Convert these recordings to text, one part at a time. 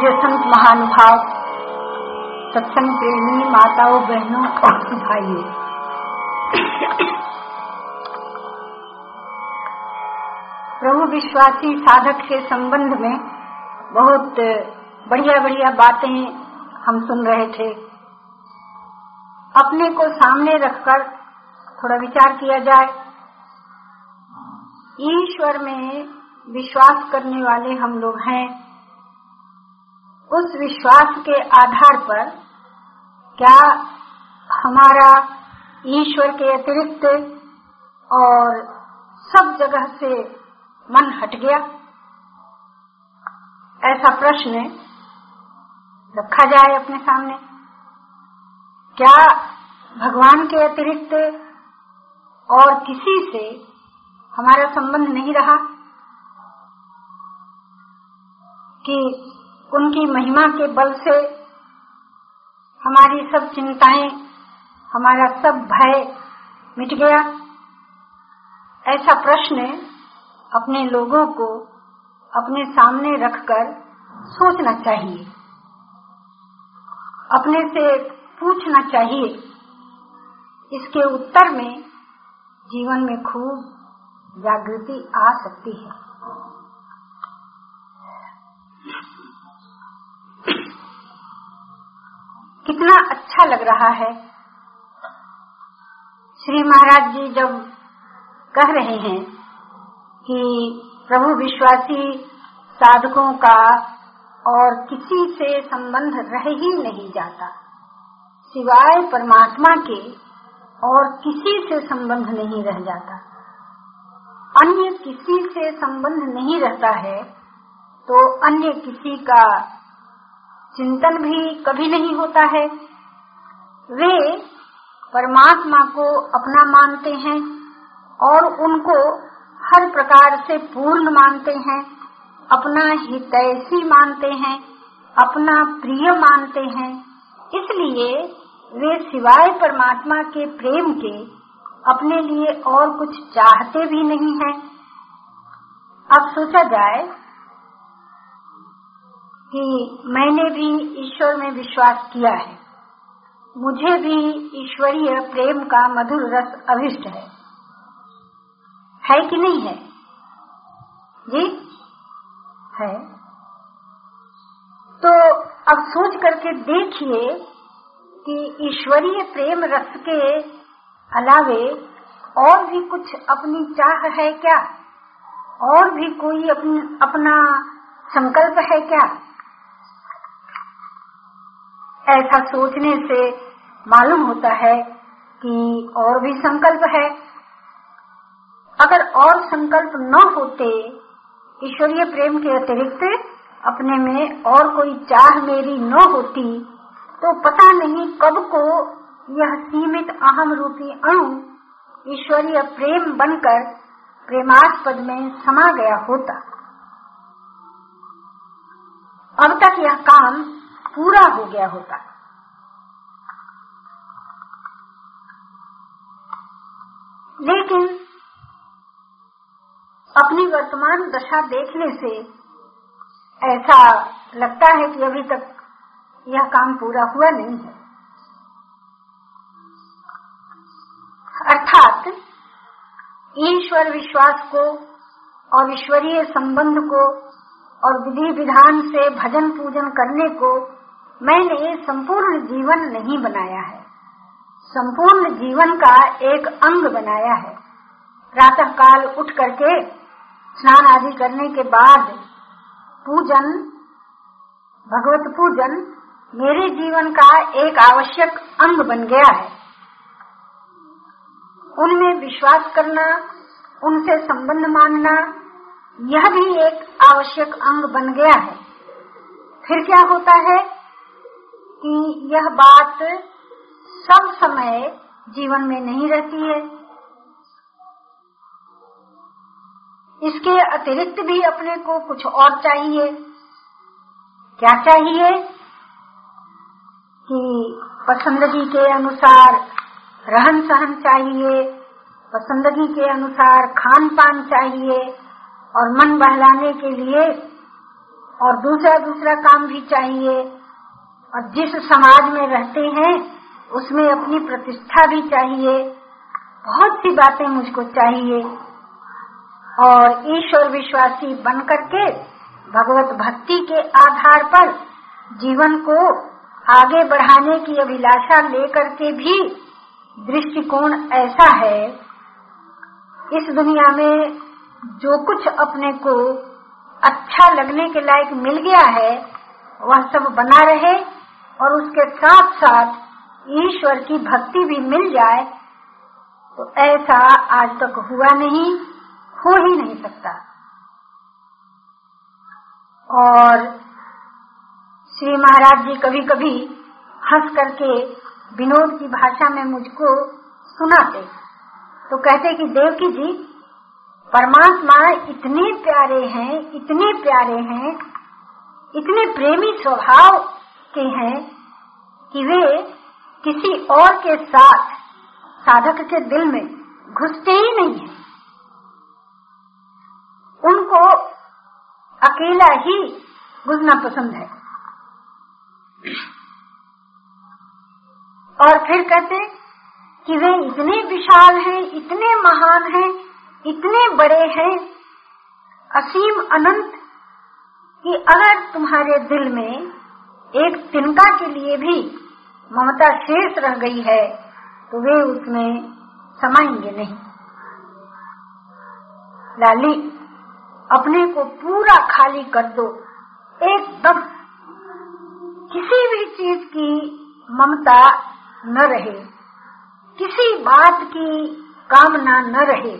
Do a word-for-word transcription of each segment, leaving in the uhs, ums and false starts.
पूज्य संत महानुभाव, सत्संग प्रेमी माताओं, बहनों और भाइयों, प्रभु विश्वासी साधक के संबंध में बहुत बढ़िया बढ़िया बातें हम सुन रहे थे। अपने को सामने रखकर थोड़ा विचार किया जाए। ईश्वर में विश्वास करने वाले हम लोग हैं। उस विश्वास के आधार पर क्या हमारा ईश्वर के अतिरिक्त और सब जगह से मन हट गया? ऐसा प्रश्न रखा जाए अपने सामने। क्या भगवान के अतिरिक्त और किसी से हमारा संबंध नहीं रहा कि उनकी महिमा के बल से हमारी सब चिंताएं, हमारा सब भय मिट गया? ऐसा प्रश्न अपने लोगों को अपने सामने रखकर सोचना चाहिए, अपने से पूछना चाहिए। इसके उत्तर में जीवन में खूब जागृति आ सकती है। कितना अच्छा लग रहा है श्री महाराज जी जब कह रहे हैं कि प्रभु विश्वासी साधकों का और किसी से संबंध रह ही नहीं जाता, सिवाय परमात्मा के और किसी से संबंध नहीं रह जाता। अन्य किसी से संबंध नहीं रहता है तो अन्य किसी का चिंतन भी कभी नहीं होता है। वे परमात्मा को अपना मानते हैं और उनको हर प्रकार से पूर्ण मानते हैं, अपना हितैषी मानते हैं, अपना प्रिय मानते हैं। इसलिए वे सिवाय परमात्मा के प्रेम के अपने लिए और कुछ चाहते भी नहीं हैं। अब सोचा जाए कि मैंने भी ईश्वर में विश्वास किया है, मुझे भी ईश्वरीय प्रेम का मधुर रस अभिष्ट है, है कि नहीं है? जी है। तो अब सोच करके देखिए कि ईश्वरीय प्रेम रस के अलावे और भी कुछ अपनी चाह है क्या? और भी कोई अपनी अपना संकल्प है क्या? ऐसा सोचने से मालूम होता है कि और भी संकल्प है। अगर और संकल्प न होते, ईश्वरीय प्रेम के अतिरिक्त अपने में और कोई चाह मेरी न होती, तो पता नहीं कब को यह सीमित अहम रूपी अणु ईश्वरीय प्रेम बनकर प्रेमास्पद में समा गया होता। अब तक यह काम पूरा हो गया होता। लेकिन अपनी वर्तमान दशा देखने से ऐसा लगता है कि अभी तक यह काम पूरा हुआ नहीं है। अर्थात ईश्वर विश्वास को और ईश्वरीय संबंध को और विधि विधान से भजन पूजन करने को मैंने संपूर्ण जीवन नहीं बनाया है, संपूर्ण जीवन का एक अंग बनाया है। प्रातः काल उठ करके स्नान आदि करने के बाद पूजन, भगवत पूजन मेरे जीवन का एक आवश्यक अंग बन गया है। उनमें विश्वास करना, उनसे संबंध मानना, यह भी एक आवश्यक अंग बन गया है। फिर क्या होता है कि यह बात सब समय जीवन में नहीं रहती है। इसके अतिरिक्त भी अपने को कुछ और चाहिए। क्या चाहिए कि पसंदगी के अनुसार रहन सहन चाहिए, पसंदगी के अनुसार खान पान चाहिए और मन बहलाने के लिए और दूसरा दूसरा काम भी चाहिए, और जिस समाज में रहते हैं उसमें अपनी प्रतिष्ठा भी चाहिए, बहुत सी बातें मुझको चाहिए। और ईश्वर विश्वासी बन करके भगवत भक्ति के आधार पर जीवन को आगे बढ़ाने की अभिलाषा लेकर के भी दृष्टिकोण ऐसा है, इस दुनिया में जो कुछ अपने को अच्छा लगने के लायक मिल गया है वह सब बना रहे, और उसके साथ साथ ईश्वर की भक्ति भी मिल जाए, तो ऐसा आज तक हुआ नहीं, हो ही नहीं सकता। और श्री महाराज जी कभी कभी हंस करके विनोद की भाषा में मुझको सुनाते, तो कहते कि देवकी जी, परमात्मा इतने प्यारे हैं, इतने प्यारे हैं, इतने प्रेमी स्वभाव के हैं कि वे किसी और के साथ साधक के दिल में घुसते ही नहीं हैं। उनको अकेला ही घुसना पसंद है। और फिर कहते कि वे इतने विशाल हैं, इतने महान हैं, इतने बड़े हैं, असीम अनंत, कि अगर तुम्हारे दिल में एक तिनका के लिए भी ममता शेष रह गई है तो वे उसमें समाएंगे नहीं। लाली, अपने को पूरा खाली कर दो, एकदम किसी भी चीज की ममता न रहे, किसी बात की कामना न रहे,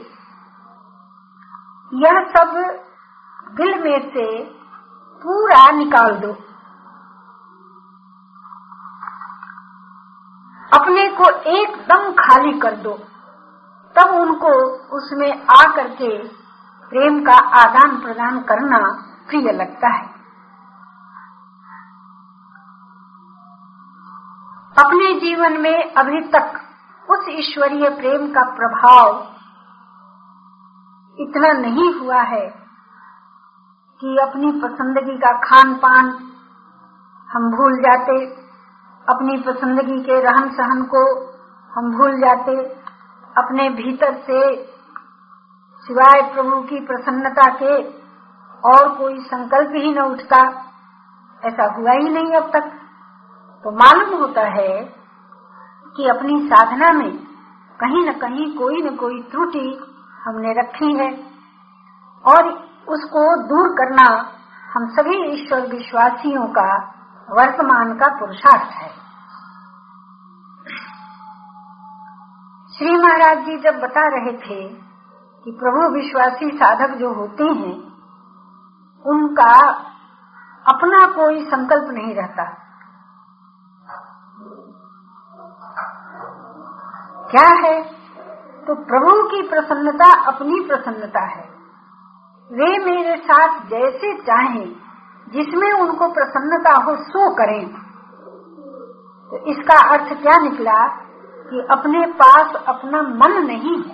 यह सब दिल में से पूरा निकाल दो। अपने को एकदम खाली कर दो, तब उनको उसमें आकर के प्रेम का आदान प्रदान करना प्रिय लगता है। अपने जीवन में अभी तक उस ईश्वरीय प्रेम का प्रभाव इतना नहीं हुआ है कि अपनी पसंदगी का खान पान हम भूल जाते, अपनी पसंदगी के रहन सहन को हम भूल जाते, अपने भीतर से सिवाय प्रभु की प्रसन्नता के और कोई संकल्प ही न उठता। ऐसा हुआ ही नहीं अब तक। तो मालूम होता है कि अपनी साधना में कहीं न कहीं कोई न कोई त्रुटि हमने रखी है, और उसको दूर करना हम सभी ईश्वर विश्वासियों का वर्तमान का पुरुषार्थ है। श्री महाराज जी जब बता रहे थे कि प्रभु विश्वासी साधक जो होते हैं उनका अपना कोई संकल्प नहीं रहता। क्या है? तो प्रभु की प्रसन्नता अपनी प्रसन्नता है। वे मेरे साथ जैसे चाहें, जिसमें उनको प्रसन्नता हो सो करें। तो इसका अर्थ क्या निकला कि अपने पास अपना मन नहीं है।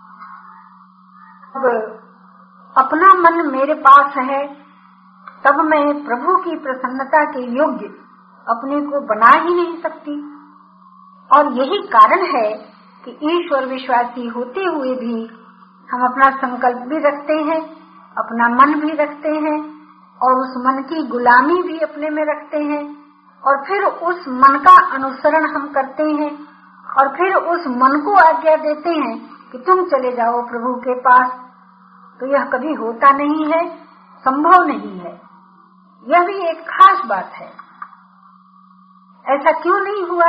अब अपना मन मेरे पास है तब मैं प्रभु की प्रसन्नता के योग्य अपने को बना ही नहीं सकती। और यही कारण है कि ईश्वर विश्वासी होते हुए भी हम अपना संकल्प भी रखते हैं, अपना मन भी रखते हैं, और उस मन की गुलामी भी अपने में रखते हैं, और फिर उस मन का अनुसरण हम करते हैं, और फिर उस मन को आज्ञा देते हैं कि तुम चले जाओ प्रभु के पास। तो यह कभी होता नहीं है, संभव नहीं है। यह भी एक खास बात है। ऐसा क्यों नहीं हुआ?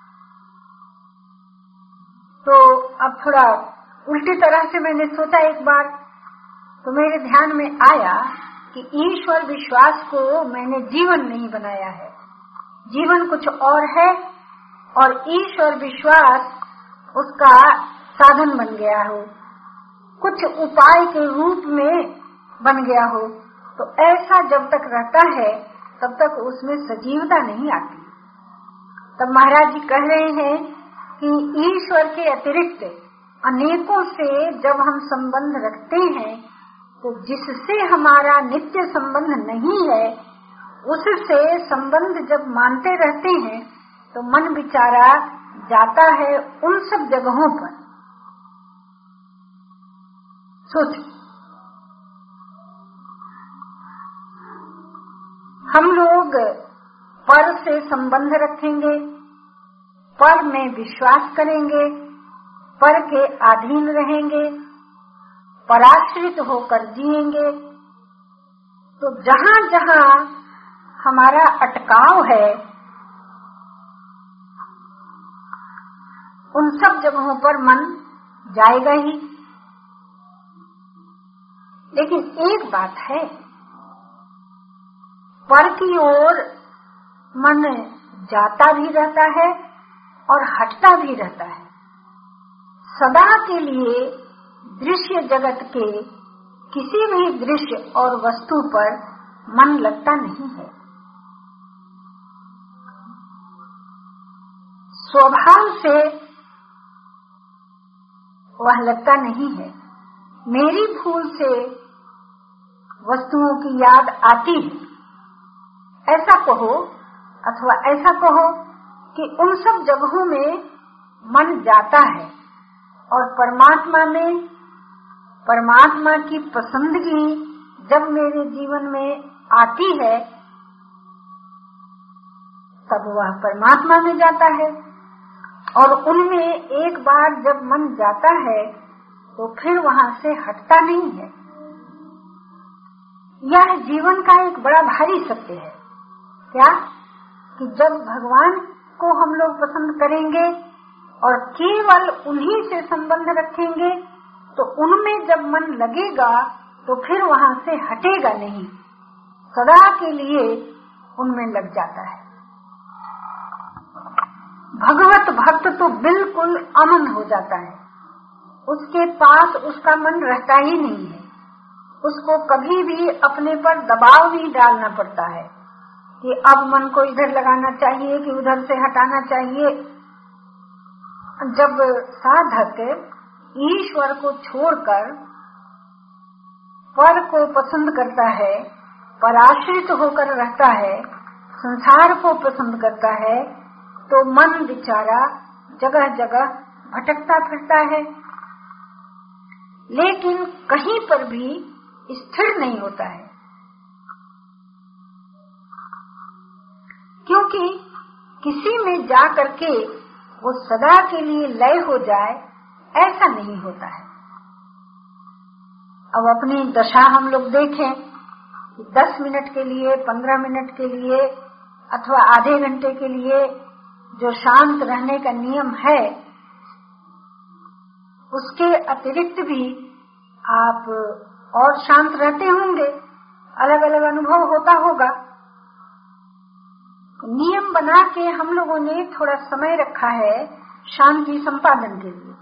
तो अब थोड़ा उल्टी तरह से मैंने सोचा एक बार, तो मेरे ध्यान में आया कि ईश्वर विश्वास को मैंने जीवन नहीं बनाया है। जीवन कुछ और है और ईश्वर विश्वास उसका साधन बन गया हो, कुछ उपाय के रूप में बन गया हो। तो ऐसा जब तक रहता है तब तक उसमें सजीवता नहीं आती। तब महाराज जी कह रहे हैं कि ईश्वर के अतिरिक्त अनेकों से जब हम संबंध रखते हैं तो जिससे हमारा नित्य संबंध नहीं है, उससे संबंध जब मानते रहते हैं तो मन बेचारा जाता है उन सब जगहों पर। सोच, हम लोग पर से संबंध रखेंगे, पर में विश्वास करेंगे, पर के अधीन रहेंगे, पराश्रित होकर जिएंगे, तो जहाँ जहाँ हमारा अटकाव है उन सब जगहों पर मन जाएगा ही। लेकिन एक बात है, पर की ओर मन जाता भी रहता है और हटता भी रहता है। सदा के लिए दृश्य जगत के किसी भी दृश्य और वस्तु पर मन लगता नहीं है। स्वभाव से वह लगता नहीं है। मेरी भूल से वस्तुओं की याद आती है, ऐसा कहो, अथवा ऐसा कहो कि उन सब जगहों में मन जाता है और परमात्मा में, परमात्मा की पसंदगी जब मेरे जीवन में आती है तब वह परमात्मा में जाता है, और उनमें एक बार जब मन जाता है तो फिर वहां से हटता नहीं है। यह जीवन का एक बड़ा भारी सत्य है। क्या कि जब भगवान को हम लोग पसंद करेंगे और केवल उन्हीं से संबंध रखेंगे तो उनमें जब मन लगेगा तो फिर वहां से हटेगा नहीं, सदा के लिए उनमें लग जाता है। भगवत भक्त तो बिल्कुल अमन हो जाता है, उसके पास उसका मन रहता ही नहीं है। उसको कभी भी अपने पर दबाव नहीं डालना पड़ता है कि अब मन को इधर लगाना चाहिए कि उधर से हटाना चाहिए। जब साधक ईश्वर को छोड़कर पर को पसंद करता है, पराश्रित होकर रहता है, संसार को पसंद करता है, तो मन बेचारा जगह जगह भटकता फिरता है, लेकिन कहीं पर भी स्थिर नहीं होता है। क्योंकि किसी में जा करके वो सदा के लिए लय हो जाए, ऐसा नहीं होता है। अब अपनी दशा हम लोग देखें कि दस मिनट के लिए, पंद्रह मिनट के लिए अथवा आधे घंटे के लिए जो शांत रहने का नियम है, उसके अतिरिक्त भी आप और शांत रहते होंगे, अलग अलग अनुभव होता होगा। नियम बना के हम लोगों ने थोड़ा समय रखा है शांति संपादन के लिए।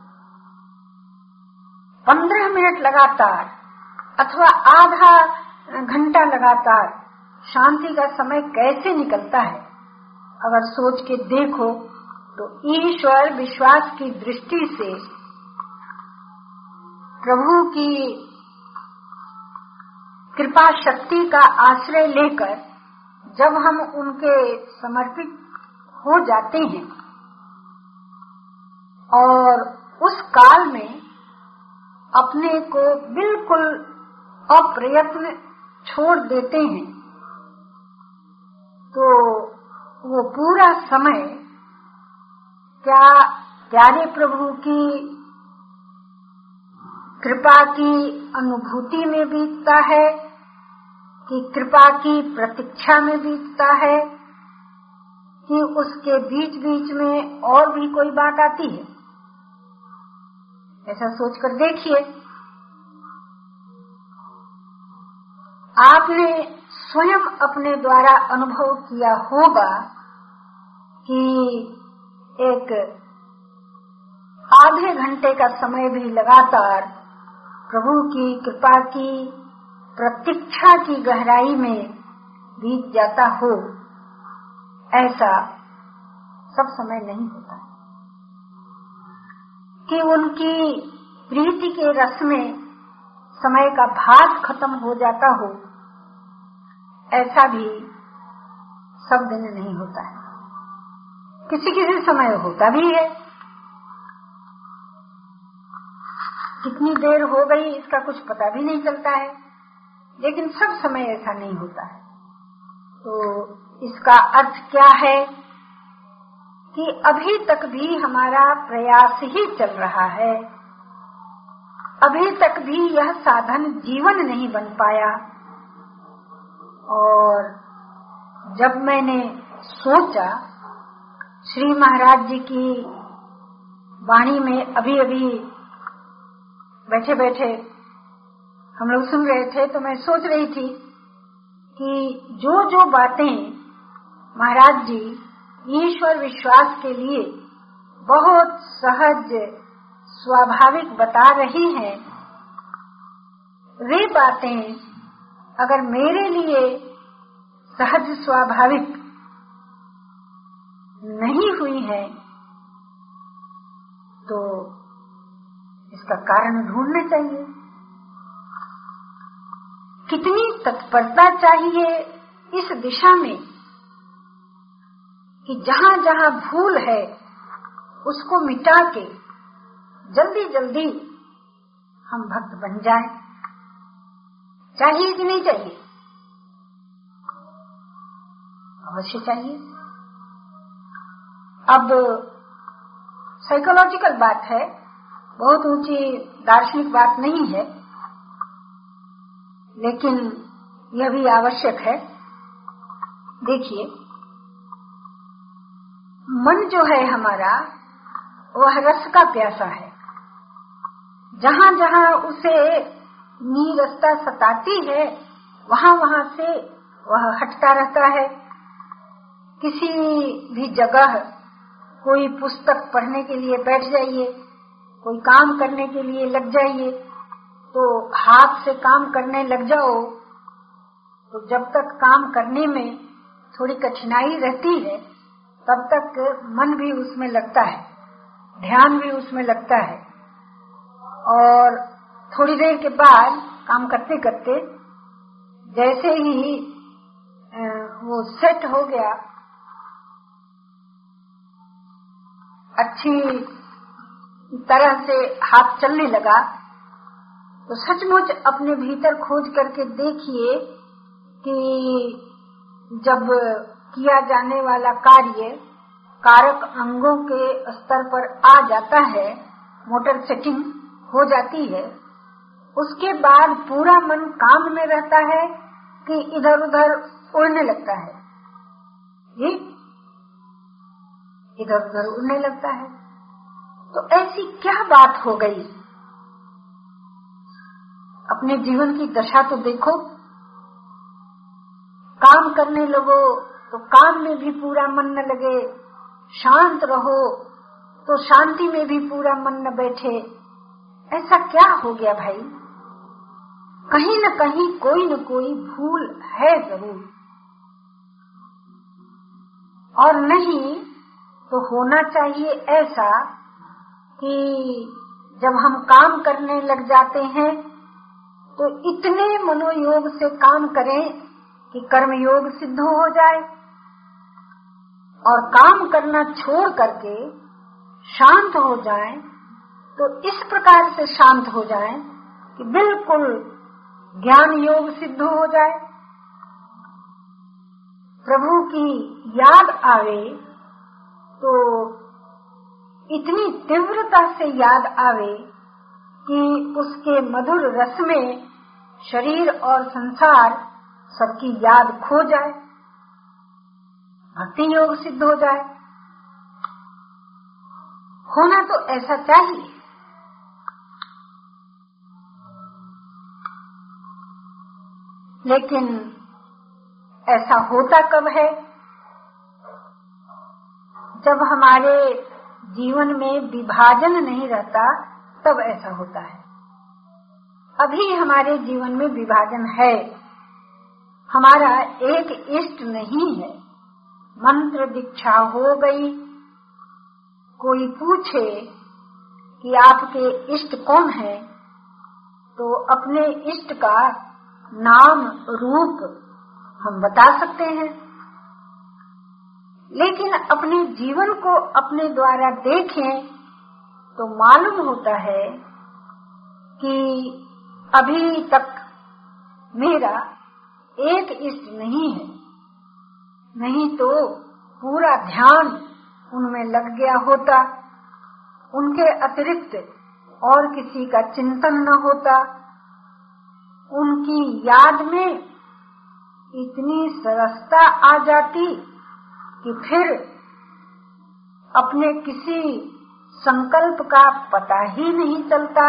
पंद्रह मिनट लगातार अथवा आधा घंटा लगातार शांति का समय कैसे निकलता है, अगर सोच के देखो तो ईश्वर विश्वास की दृष्टि से प्रभु की कृपा शक्ति का आश्रय लेकर जब हम उनके समर्पित हो जाते हैं और उस काल में अपने को बिल्कुल अप्रयत्न छोड़ देते हैं, तो वो पूरा समय क्या प्यारे प्रभु की कृपा की अनुभूति में बीतता है कि कृपा की प्रतीक्षा में बीतता है कि उसके बीच बीच में और भी कोई बात आती है। ऐसा सोचकर देखिए, आपने स्वयं अपने द्वारा अनुभव किया होगा कि एक आधे घंटे का समय भी लगातार प्रभु की कृपा की प्रतीक्षा की गहराई में बीत जाता हो, ऐसा सब समय नहीं होता कि उनकी प्रीति के रस में समय का भास खत्म हो जाता हो, ऐसा भी सब दिन नहीं होता है। किसी किसी समय होता भी है। कितनी देर हो गई इसका कुछ पता भी नहीं चलता है, लेकिन सब समय ऐसा नहीं होता है। तो इसका अर्थ क्या है कि अभी तक भी हमारा प्रयास ही चल रहा है, अभी तक भी यह साधन जीवन नहीं बन पाया। और जब मैंने सोचा, श्री महाराज जी की वाणी में अभी अभी बैठे बैठे हम लोग सुन रहे थे, तो मैं सोच रही थी कि जो जो बातें महाराज जी ईश्वर विश्वास के लिए बहुत सहज स्वाभाविक बता रही हैं, वे बातें अगर मेरे लिए सहज स्वाभाविक नहीं हुई है तो इसका कारण ढूंढना चाहिए। कितनी तत्परता चाहिए इस दिशा में कि जहां जहां भूल है उसको मिटा के जल्दी जल्दी हम भक्त बन जाएं। चाहिए कि नहीं चाहिए? अवश्य चाहिए। अब साइकोलॉजिकल बात है, बहुत ऊंची दार्शनिक बात नहीं है, लेकिन यह भी आवश्यक है। देखिए, मन जो है हमारा, वह रस का प्यासा है। जहां जहां उसे नीरसता सताती है, वहां वहां से वह हटता रहता है। किसी भी जगह कोई पुस्तक पढ़ने के लिए बैठ जाइए, कोई काम करने के लिए लग जाइए, तो हाथ से काम करने लग जाओ तो जब तक काम करने में थोड़ी कठिनाई रहती है, तब तक मन भी उसमें लगता है, ध्यान भी उसमें लगता है। और थोड़ी देर के बाद काम करते करते जैसे ही वो सेट हो गया, अच्छी तरह से हाथ चलने लगा, तो सचमुच अपने भीतर खोज करके देखिए कि जब किया जाने वाला कार्य कारक अंगों के स्तर पर आ जाता है, मोटर सेटिंग हो जाती है, उसके बाद पूरा मन काम में रहता है कि इधर उधर उड़ने लगता है। ये इधर उधर उड़ने लगता है। तो ऐसी क्या बात हो गई? अपने जीवन की दशा तो देखो। काम करने लगो तो काम में भी पूरा मन न लगे, शांत रहो तो शांति में भी पूरा मन न बैठे। ऐसा क्या हो गया भाई? कहीं न कहीं कोई न कोई भूल है जरूर, और नहीं तो होना चाहिए ऐसा कि जब हम काम करने लग जाते हैं तो इतने मनोयोग से काम करें कि कर्मयोग सिद्ध हो जाए, और काम करना छोड़ करके शांत हो जाएं, तो इस प्रकार से शांत हो जाएं कि बिल्कुल ज्ञान योग सिद्ध हो जाए। प्रभु की याद आवे तो इतनी तीव्रता से याद आवे कि उसके मधुर रस में शरीर और संसार सबकी याद खो जाए, भक्ति योग सिद्ध हो जाए। होना तो ऐसा चाहिए। लेकिन ऐसा होता कब है? जब हमारे जीवन में विभाजन नहीं रहता, तब ऐसा होता है। अभी हमारे जीवन में विभाजन है, हमारा एक इष्ट नहीं है। मंत्र दीक्षा हो गई, कोई पूछे कि आपके इष्ट कौन है, तो अपने इष्ट का नाम रूप हम बता सकते हैं, लेकिन अपने जीवन को अपने द्वारा देखें तो मालूम होता है कि अभी तक मेरा एक इष्ट नहीं है, नहीं तो पूरा ध्यान उनमें लग गया होता, उनके अतिरिक्त और किसी का चिंतन न होता, उनकी याद में इतनी सरसता आ जाती कि फिर अपने किसी संकल्प का पता ही नहीं चलता,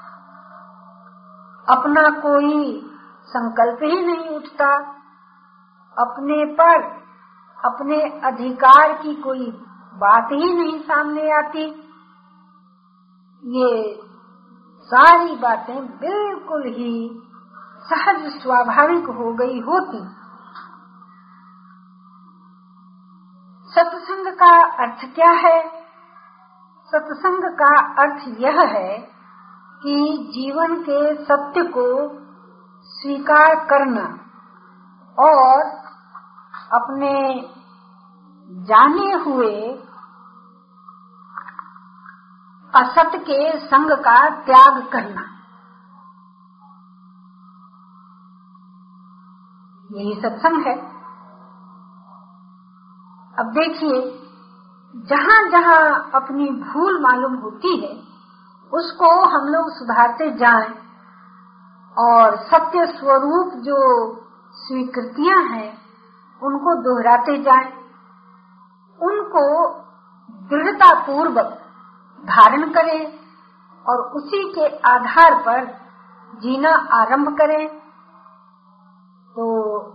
अपना कोई संकल्प ही नहीं उठता, अपने पर अपने अधिकार की कोई बात ही नहीं सामने आती। ये सारी बातें बिल्कुल ही सहज स्वाभाविक हो गई होती। सत्संग का अर्थ क्या है? सत्संग का अर्थ यह है कि जीवन के सत्य को स्वीकार करना और अपने जाने हुए असत के संग का त्याग करना, यही सत्संग है। अब देखिए, जहाँ जहाँ अपनी भूल मालूम होती है उसको हम लोग सुधारते जाएं और सत्य स्वरूप जो स्वीकृतियां हैं उनको दोहराते जाएं, उनको दृढ़ता पूर्वक धारण करें और उसी के आधार पर जीना आरंभ करें, तो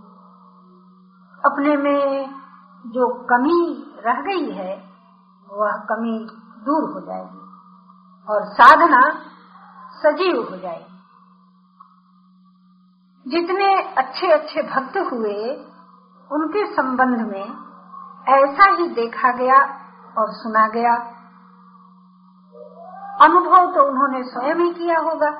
अपने में जो कमी रह गई है वह कमी दूर हो जाएगी और साधना सजीव हो जाएगी। जितने अच्छे अच्छे भक्त हुए उनके संबंध में ऐसा ही देखा गया और सुना गया। अनुभव तो उन्होंने स्वयं ही किया होगा,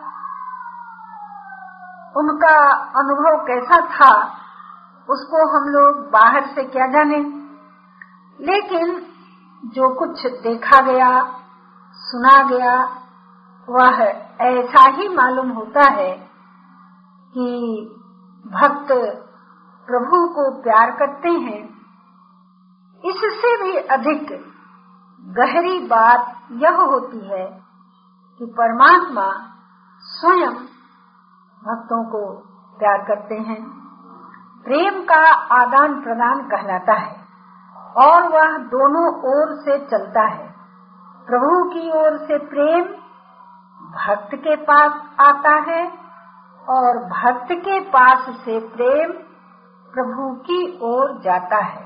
उनका अनुभव कैसा था उसको हम लोग बाहर से क्या जाने, लेकिन जो कुछ देखा गया सुना गया वह ऐसा ही मालूम होता है कि भक्त प्रभु को प्यार करते हैं। इससे भी अधिक गहरी बात यह होती है कि परमात्मा स्वयं भक्तों को प्यार करते हैं। प्रेम का आदान प्रदान कहलाता है और वह दोनों ओर से चलता है। प्रभु की ओर से प्रेम भक्त के पास आता है और भक्त के पास से प्रेम प्रभु की ओर जाता है।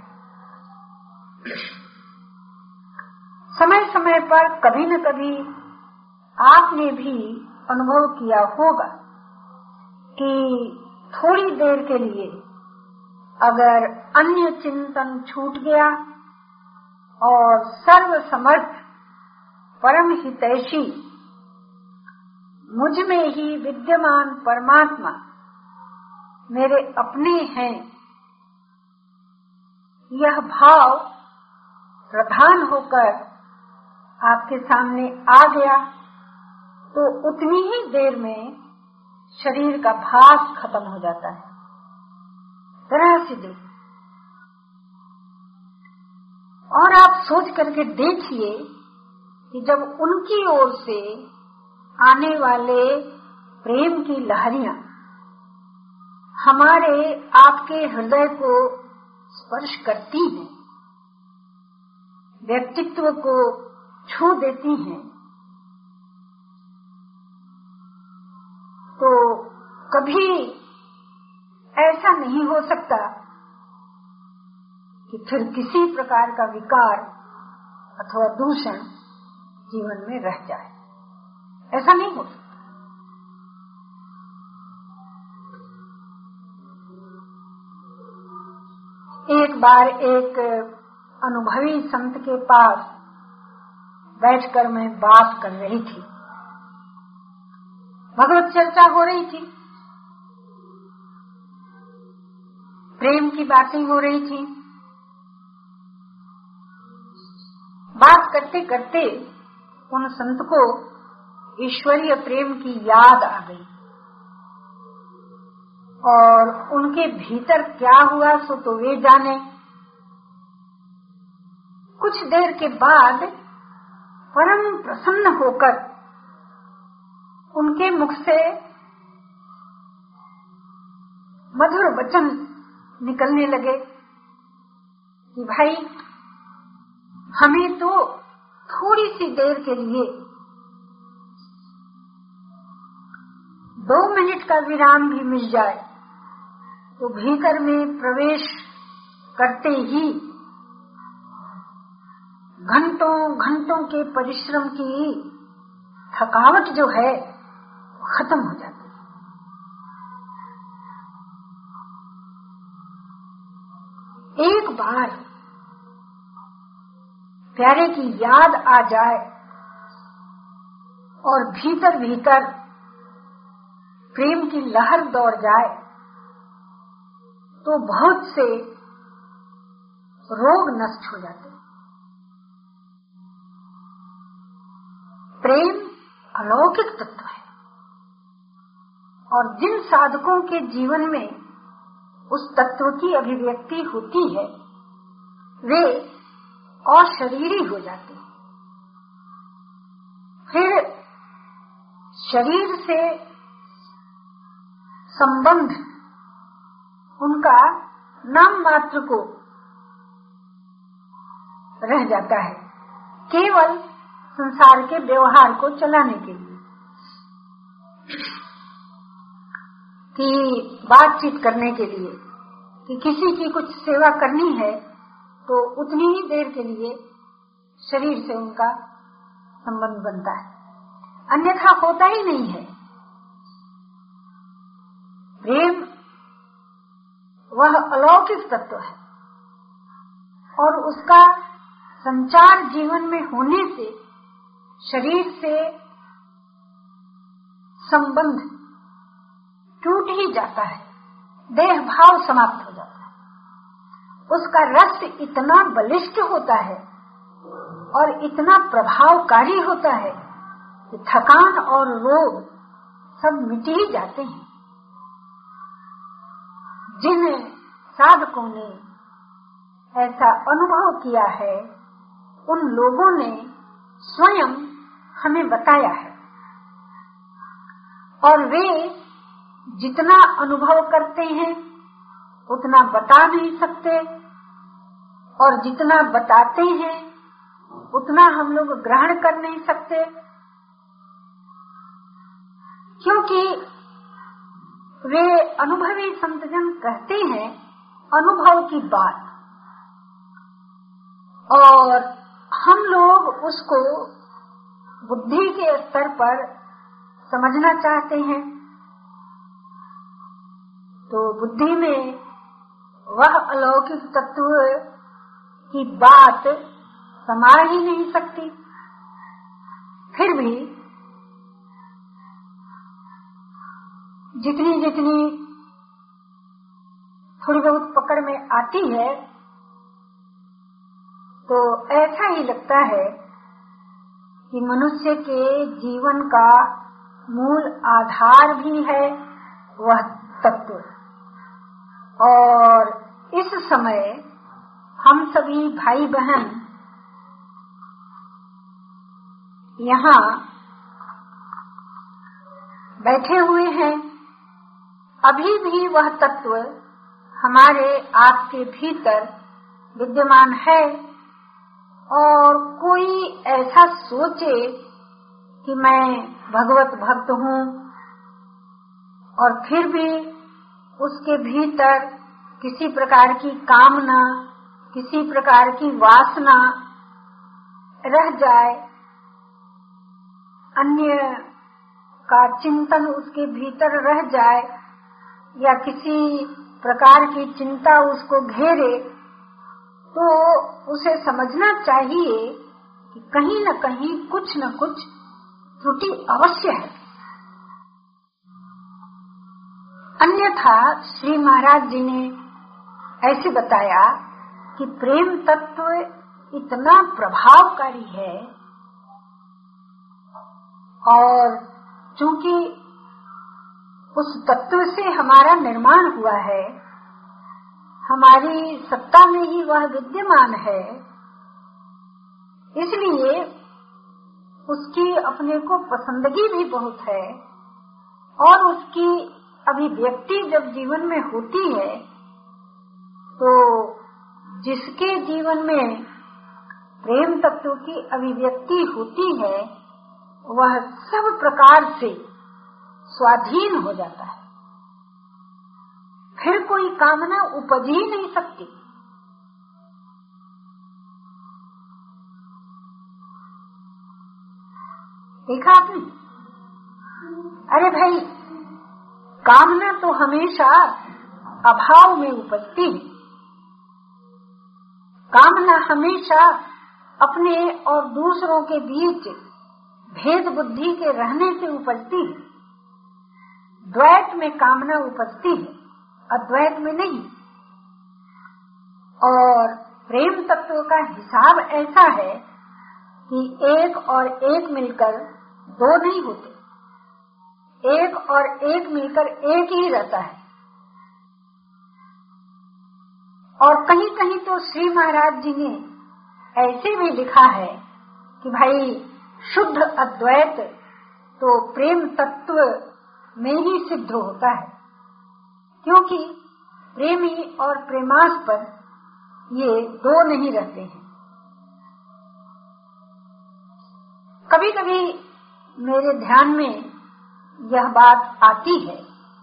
समय समय पर कभी न कभी आपने भी अनुभव किया होगा कि थोड़ी देर के लिए अगर अन्य चिंतन छूट गया और सर्व समर्थ परम हितैषी मुझ में ही विद्यमान परमात्मा मेरे अपने हैं, यह भाव प्रधान होकर आपके सामने आ गया तो उतनी ही देर में शरीर का भास खत्म हो जाता है। तरह से देख और आप सोच करके देखिए कि जब उनकी ओर से आने वाले प्रेम की लहरियां हमारे आपके हृदय को स्पर्श करती हैं, व्यक्तित्व को छू देती हैं, तो कभी ऐसा नहीं हो सकता कि फिर किसी प्रकार का विकार अथवा दूषण जीवन में रह जाए। ऐसा नहीं हो सकता। एक बार एक अनुभवी संत के पास बैठकर मैं बात कर रही थी, भगवत चर्चा हो रही थी, प्रेम की बातें हो रही थी। बात करते करते उन संत को ईश्वरीय प्रेम की याद आ गई और उनके भीतर क्या हुआ सो तो वे जाने। कुछ देर के बाद परम प्रसन्न होकर उनके मुख से मधुर वचन निकलने लगे कि भाई हमें तो थोड़ी सी देर के लिए दो मिनट का विराम भी मिल जाए तो भीतर में प्रवेश करते ही घंटों घंटों के परिश्रम की थकावट जो है खत्म हो जाती है। एक बार प्यारे की याद आ जाए और भीतर भीतर प्रेम की लहर दौड़ जाए तो बहुत से रोग नष्ट हो जाते हैं। प्रेम अलौकिक तत्व है और जिन साधकों के जीवन में उस तत्व की अभिव्यक्ति होती है वे अशरीरी हो जाते हैं। फिर शरीर से संबंध उनका नाम मात्र को रह जाता है, केवल संसार के व्यवहार को चलाने के लिए, कि बातचीत करने के लिए, कि किसी की कुछ सेवा करनी है तो उतनी ही देर के लिए शरीर से उनका संबंध बनता है, अन्यथा होता ही नहीं है। प्रेम वह अलौकिक तत्व है और उसका संचार जीवन में होने से शरीर से संबंध टूट ही जाता है, देह भाव समाप्त हो जाता है। उसका रस इतना बलिष्ठ होता है और इतना प्रभावकारी होता है कि थकान और रोग सब मिट ही जाते हैं। जिन साधकों ने ऐसा अनुभव किया है उन लोगों ने स्वयं हमें बताया है और वे जितना अनुभव करते हैं उतना बता नहीं सकते और जितना बताते हैं उतना हम लोग ग्रहण कर नहीं सकते, क्योंकि वे अनुभवी संतजन कहते हैं अनुभव की बात और हम लोग उसको बुद्धि के स्तर पर समझना चाहते हैं तो बुद्धि में वह अलौकिक तत्व की बात समा ही नहीं सकती। फिर भी जितनी जितनी थोड़ी बहुत पकड़ में आती है तो ऐसा ही लगता है कि मनुष्य के जीवन का मूल आधार भी है वह तत्व। और इस समय हम सभी भाई बहन यहाँ बैठे हुए हैं, अभी भी वह तत्व हमारे आपके भीतर विद्यमान है और कोई ऐसा सोचे कि मैं भगवत भक्त हूँ और फिर भी उसके भीतर किसी प्रकार की कामना, किसी प्रकार की वासना रह जाए, अन्य का चिंतन उसके भीतर रह जाए या किसी प्रकार की चिंता उसको घेरे, तो उसे समझना चाहिए कि कहीं न कहीं कुछ न कुछ त्रुटि अवश्य है। अन्यथा श्री महाराज जी ने ऐसे बताया कि प्रेम तत्व इतना प्रभावकारी है और चूंकि उस तत्व से हमारा निर्माण हुआ है, हमारी सत्ता में ही वह विद्यमान है, इसलिए उसकी अपने को पसंदगी भी बहुत है और उसकी अभिव्यक्ति जब जीवन में होती है तो जिसके जीवन में प्रेम तत्व की अभिव्यक्ति होती है वह सब प्रकार से स्वाधीन हो जाता है, फिर कोई कामना उपज ही नहीं सकती। देखा आपने? अरे भाई, कामना तो हमेशा अभाव में उपजती है, कामना हमेशा अपने और दूसरों के बीच भेद बुद्धि के रहने से उपजती है। द्वैत में कामना उपजती है, अद्वैत में नहीं। और प्रेम तत्व का हिसाब ऐसा है कि एक और एक मिलकर दो नहीं होते, एक और एक मिलकर एक ही रहता है। और कहीं कहीं तो श्री महाराज जी ने ऐसे भी लिखा है कि भाई शुद्ध अद्वैत तो प्रेम तत्व में ही सिद्ध होता है, क्योंकि प्रेमी और प्रेमास्पद ये दो नहीं रहते हैं। कभी कभी मेरे ध्यान में यह बात आती है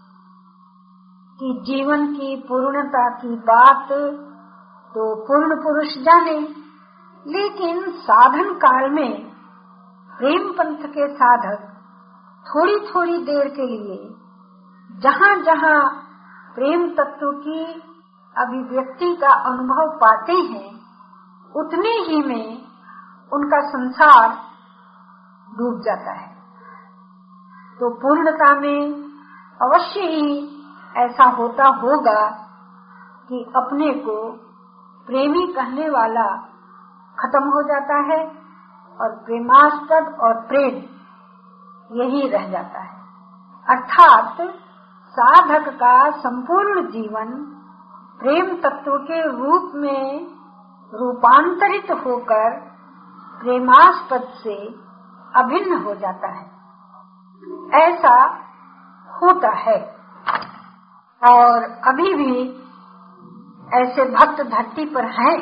कि जीवन की पूर्णता की बात तो पूर्ण पुरुष जाने, लेकिन साधन काल में प्रेम पंथ के साधक थोड़ी थोड़ी देर के लिए जहाँ जहाँ प्रेम तत्व की अभिव्यक्ति का अनुभव पाते हैं, उतने ही में उनका संसार डूब जाता है। तो पूर्णता में अवश्य ही ऐसा होता होगा कि अपने को प्रेमी कहने वाला खत्म हो जाता है और प्रेमास्पद और प्रेम यही रह जाता है। अर्थात साधक का संपूर्ण जीवन प्रेम तत्व के रूप में रूपांतरित होकर प्रेमास्पद से अभिन्न हो जाता है। ऐसा होता है और अभी भी ऐसे भक्त धरती पर हैं।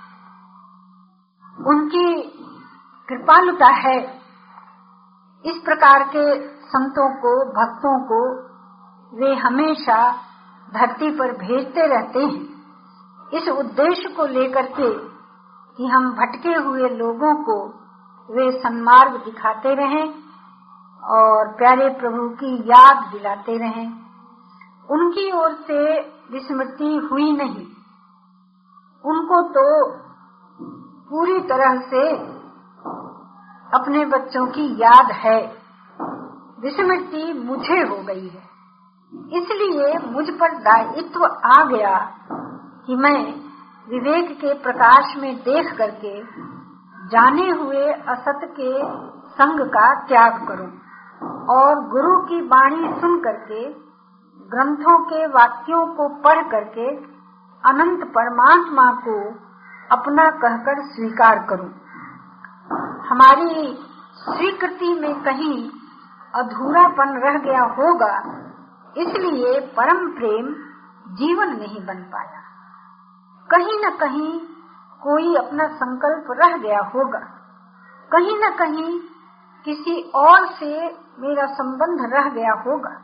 उनकी कृपालुता है, इस प्रकार के संतों को, भक्तों को वे हमेशा धरती पर भेजते रहते हैं, इस उद्देश्य को लेकर के कि हम भटके हुए लोगों को वे सन्मार्ग दिखाते रहें और प्यारे प्रभु की याद दिलाते रहें। उनकी ओर से विस्मृति हुई नहीं, उनको तो पूरी तरह से अपने बच्चों की याद है। विस्मृति मुझे हो गई है, इसलिए मुझ पर दायित्व आ गया कि मैं विवेक के प्रकाश में देख करके जाने हुए असत के संग का त्याग करूं और गुरु की वाणी सुन करके, ग्रंथों के वाक्यों को पढ़ करके अनंत परमात्मा को अपना कहकर स्वीकार करूं। हमारी स्वीकृति में कहीं अधूरापन रह गया होगा, इसलिए परम प्रेम जीवन नहीं बन पाया। कहीं न कहीं कोई अपना संकल्प रह गया होगा, कहीं न कहीं किसी और से मेरा संबंध रह गया होगा।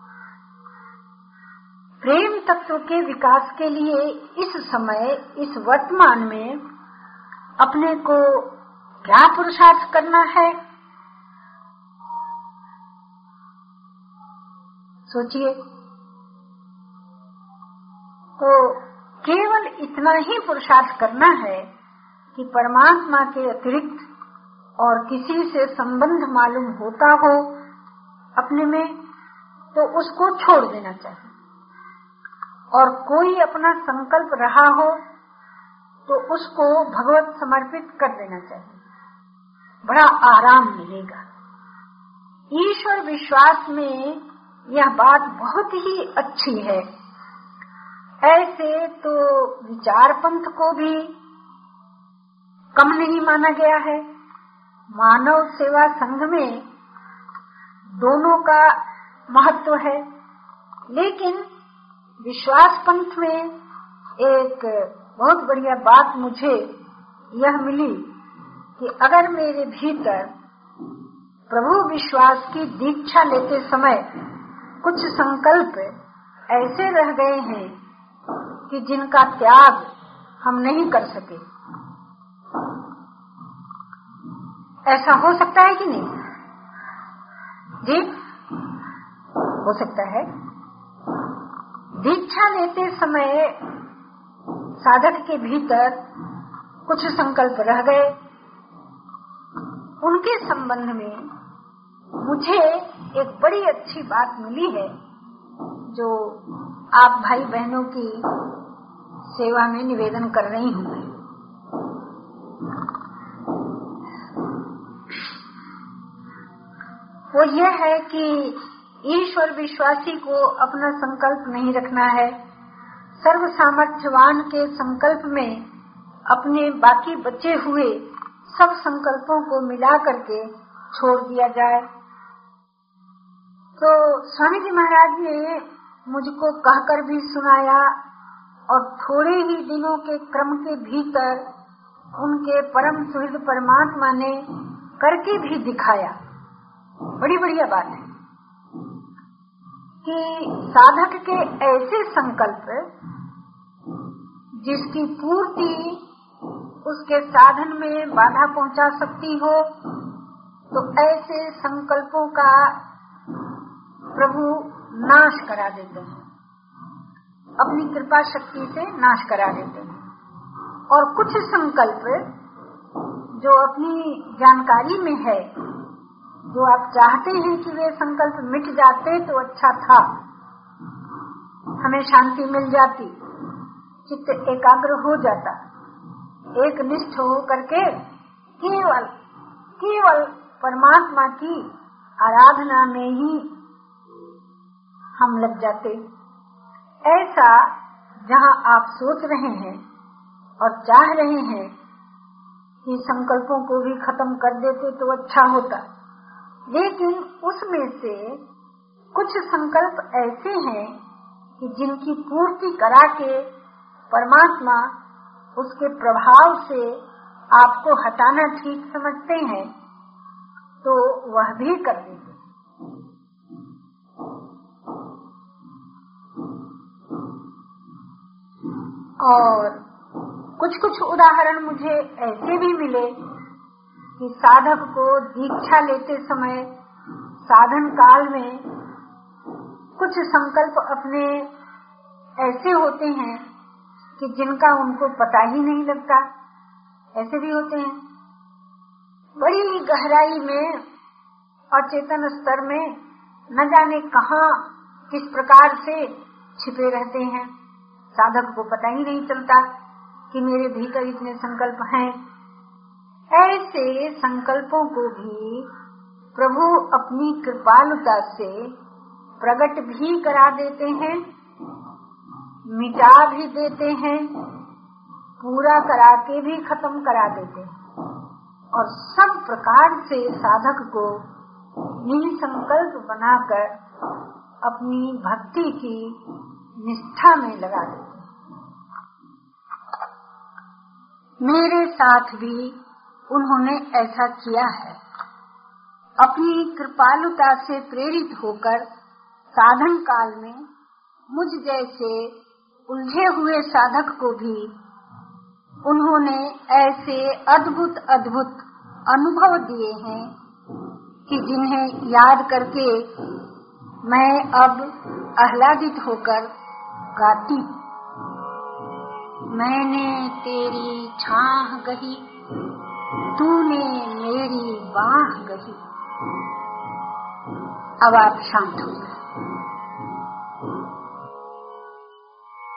प्रेम तत्व के विकास के लिए इस समय, इस वर्तमान में अपने को क्या पुरुषार्थ करना है, सोचिए। तो केवल इतना ही पुरुषार्थ करना है कि परमात्मा के अतिरिक्त और किसी से संबंध मालूम होता हो अपने में, तो उसको छोड़ देना चाहिए। और कोई अपना संकल्प रहा हो तो उसको भगवत समर्पित कर देना चाहिए, बड़ा आराम मिलेगा। ईश्वर विश्वास में यह बात बहुत ही अच्छी है। ऐसे तो विचार पंथ को भी कम नहीं माना गया है। मानव सेवा संघ में दोनों का महत्व है, लेकिन विश्वास पंथ में एक बहुत बढ़िया बात मुझे यह मिली कि अगर मेरे भीतर प्रभु विश्वास की दीक्षा लेते समय कुछ संकल्प ऐसे रह गए हैं कि जिनका त्याग हम नहीं कर सके, ऐसा हो सकता है कि नहीं जी? हो सकता है। दीक्षा लेते समय साधक के भीतर कुछ संकल्प रह गए, उनके संबंध में मुझे एक बड़ी अच्छी बात मिली है जो आप भाई बहनों की सेवा में निवेदन कर रही हूँ। वो यह है कि ईश्वर विश्वासी को अपना संकल्प नहीं रखना है। सर्व सामर्थ्यवान के संकल्प में अपने बाकी बचे हुए सब संकल्पों को मिला करके छोड़ दिया जाए। तो स्वामी जी महाराज ने मुझको कहकर भी सुनाया और थोड़े ही दिनों के क्रम के भीतर उनके परम सुहृद परमात्मा ने करके भी दिखाया। बड़ी बढ़िया बात है कि साधक के ऐसे संकल्प जिसकी पूर्ति उसके साधन में बाधा पहुंचा सकती हो, तो ऐसे संकल्पों का प्रभु नाश करा देते हैं, अपनी कृपा शक्ति से नाश करा देते हैं। और कुछ संकल्प जो अपनी जानकारी में है, जो आप चाहते हैं कि वे संकल्प मिट जाते तो अच्छा था, हमें शांति मिल जाती, चित्त एकाग्र हो जाता, एक निष्ठ हो करके केवल केवल परमात्मा की आराधना में ही हम लग जाते। ऐसा जहाँ आप सोच रहे हैं और चाह रहे हैं कि संकल्पों को भी खत्म कर देते तो अच्छा होता, लेकिन उसमें से कुछ संकल्प ऐसे हैं कि जिनकी पूर्ति करा के परमात्मा उसके प्रभाव से आपको हटाना ठीक समझते हैं, तो वह भी कर देंगे। और कुछ कुछ उदाहरण मुझे ऐसे भी मिले कि साधक को दीक्षा लेते समय साधन काल में कुछ संकल्प अपने ऐसे होते हैं कि जिनका उनको पता ही नहीं लगता। ऐसे भी होते हैं बड़ी गहराई में अचेतन स्तर में, न जाने कहाँ किस प्रकार से छिपे रहते हैं। साधक को पता ही नहीं चलता कि मेरे भीतर इतने संकल्प हैं। ऐसे संकल्पों को भी प्रभु अपनी कृपालुता से प्रकट भी करा देते हैं, मिटा भी देते हैं, पूरा करा के भी खत्म करा देते हैं। और सब प्रकार से साधक को निसंकल्प बनाकर अपनी भक्ति की निष्ठा में लगा देते हैं। मेरे साथ भी उन्होंने ऐसा किया है। अपनी कृपालुता से प्रेरित होकर साधन काल में मुझ जैसे उलझे हुए साधक को भी उन्होंने ऐसे अद्भुत अद्भुत अनुभव दिए हैं कि जिन्हें याद करके मैं अब आह्लादित होकर गाती। मैंने तेरी छाह गही, तूने मेरी बाह गही। अब आप शांत हो जाए।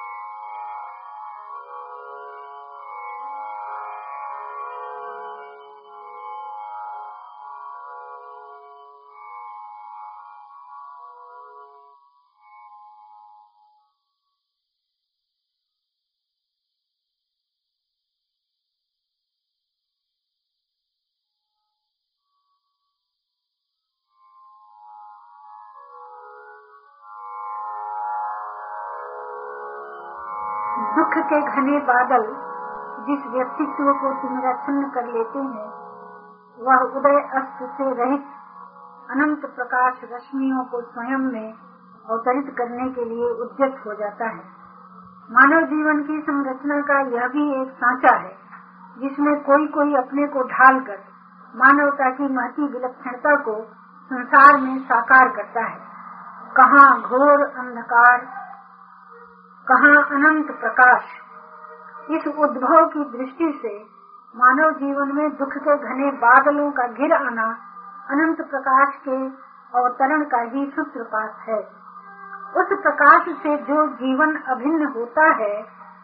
दुख के घने बादल जिस व्यक्तित्व को तिमिराच्छन्न कर लेते हैं, वह उदय अस्त से रहित अनंत प्रकाश रश्मियों को स्वयं में अवतरित करने के लिए उद्यत हो जाता है। मानव जीवन की संरचना का यह भी एक सांचा है, जिसमें कोई कोई अपने को ढालकर मानवता की महती विलक्षणता को संसार में साकार करता है। कहाँ घोर अंधकार, कहाँ अनंत प्रकाश। इस उद्भव की दृष्टि से मानव जीवन में दुख के घने बादलों का घिर आना अनंत प्रकाश के अवतरण का ही सूत्रपात है। उस प्रकाश से जो जीवन अभिन्न होता है,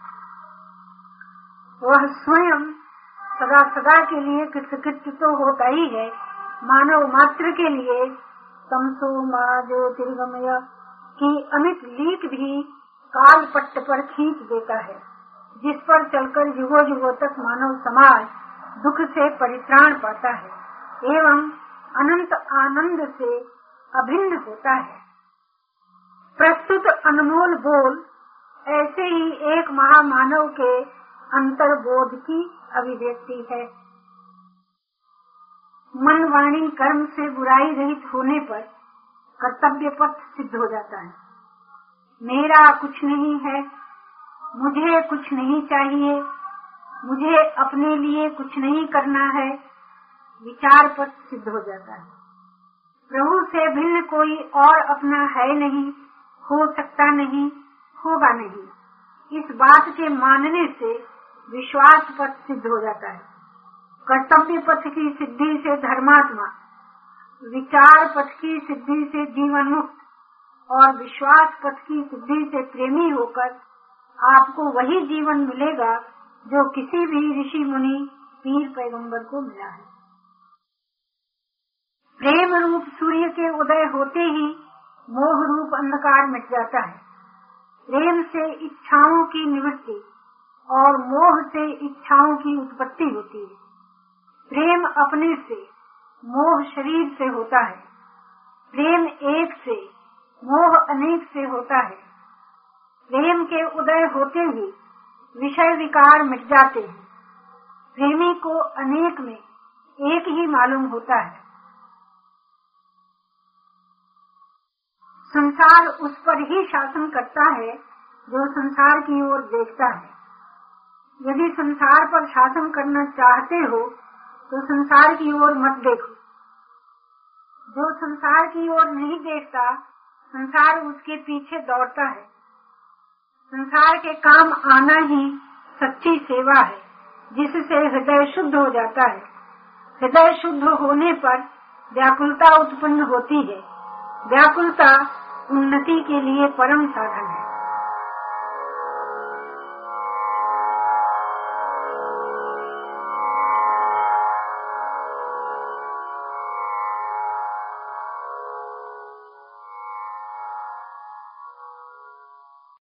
वह स्वयं सदा सदा के लिए कृतकृत्य तो होता ही है, मानव मात्र के लिए तमसो मा ज्योतिर्गमय की अमित लीक भी काल पट्ट पर खींच देता है, जिस पर चलकर युगों युगों तक मानव समाज दुख से परित्राण पाता है एवं अनंत आनंद से अभिन्न होता है। प्रस्तुत अनमोल बोल ऐसे ही एक महामानव के अंतर्बोध की अभिव्यक्ति है। मन वाणी कर्म से बुराई रहित होने पर कर्तव्य पथ सिद्ध हो जाता है। मेरा कुछ नहीं है, मुझे कुछ नहीं चाहिए, मुझे अपने लिए कुछ नहीं करना है, विचार पथ सिद्ध हो जाता है। प्रभु से भिन्न कोई और अपना है नहीं, हो सकता नहीं, होगा नहीं। इस बात के मानने से विश्वास पथ सिद्ध हो जाता है। कर्तव्य पथ की सिद्धि से धर्मात्मा, विचार पथ की सिद्धि से जीवन मुक्त और विश्वास पथ की सिद्धि से प्रेमी होकर आपको वही जीवन मिलेगा जो किसी भी ऋषि मुनि पीर पैगंबर को मिला है। प्रेम रूप सूर्य के उदय होते ही मोह रूप अंधकार मिट जाता है। प्रेम से इच्छाओं की निवृत्ति और मोह से इच्छाओं की उत्पत्ति होती है। प्रेम अपने से, मोह शरीर से होता है। प्रेम एक से, मोह अनेक से होता है। प्रेम के उदय होते ही विषय विकार मिट जाते हैं। प्रेमी को अनेक में एक ही मालूम होता है। संसार उस पर ही शासन करता है जो संसार की ओर देखता है। यदि संसार पर शासन करना चाहते हो तो संसार की ओर मत देखो। जो संसार की ओर नहीं देखता, संसार उसके पीछे दौड़ता है। संसार के काम आना ही सच्ची सेवा है, जिससे हृदय शुद्ध हो जाता है। हृदय शुद्ध होने पर व्याकुलता उत्पन्न होती है। व्याकुलता उन्नति के लिए परम साधन है।